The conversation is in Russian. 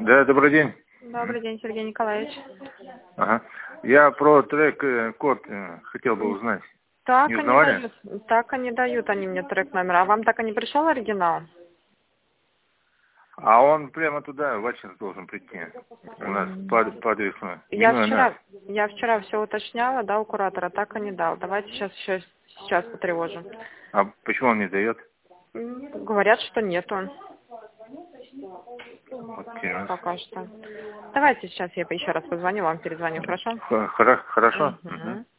Да, добрый день. Добрый день, Сергей Николаевич. Ага. Я про трек-код хотел бы узнать. Так Не они узнавали? дают, они мне трек номер. А вам так и не пришел оригинал? А он прямо туда, в Ачинск должен прийти. У нас по адресу. Я вчера все уточняла, да, у куратора, так и не дал. Давайте сейчас потревожим. А почему он не дает? Говорят, что нету. Окей. Пока что. Давайте сейчас я еще раз позвоню, вам перезвоню, хорошо? Хорошо. Мгм.